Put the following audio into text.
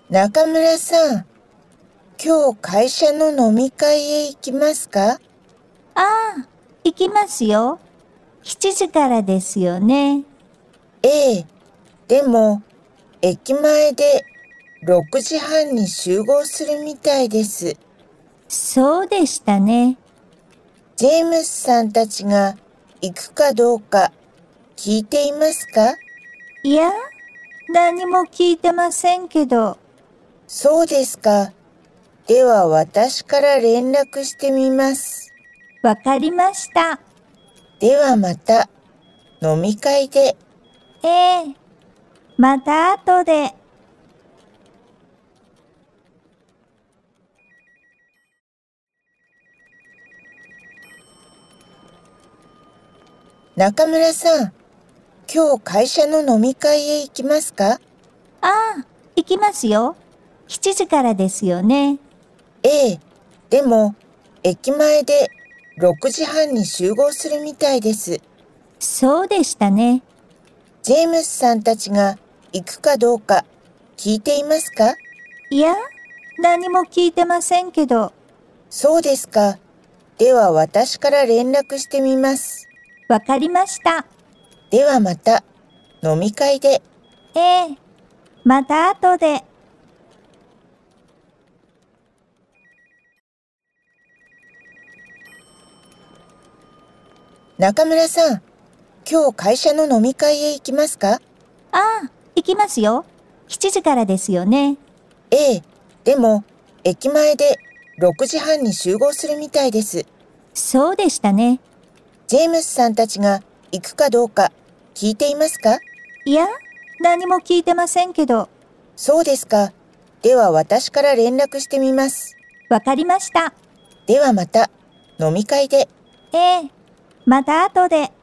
中村さん、今日会社の飲み会へ行きますか？ ああ、行きますよ。7時からですよね。 ええ、でも、駅前で6時半に集合するみたいです。 そうでしたね。 ジェームスさんたちが行くかどうか聞いていますか？ いや、何も聞いてませんけど。 そうですか。では私から連絡してみます。 わかりました。 ではまた、飲み会で。 ええ、また後で。 中村さん、今日会社の飲み会へ行きますか？ ああ、行きますよ。7時からですよね。 ええ、でも、駅前で6時半に集合するみたいです。 そうでしたね。 ジェームスさんたちが行くかどうか聞いていますか？ いや、何も聞いてませんけど。 そうですか。では私から連絡してみます。 わかりました。 ではまた、飲み会で。 ええ、また後で。 中村さん、今日会社の飲み会へ行きますか？ ああ、行きますよ。7時からですよね。 ええ、でも、駅前で6時半に集合するみたいです。 そうでしたね。 ジェームスさんたちが行くかどうか聞いていますか？ いや、何も聞いてませんけど。 そうですか。では私から連絡してみます。 わかりました。 ではまた、飲み会で。 ええ、また後で。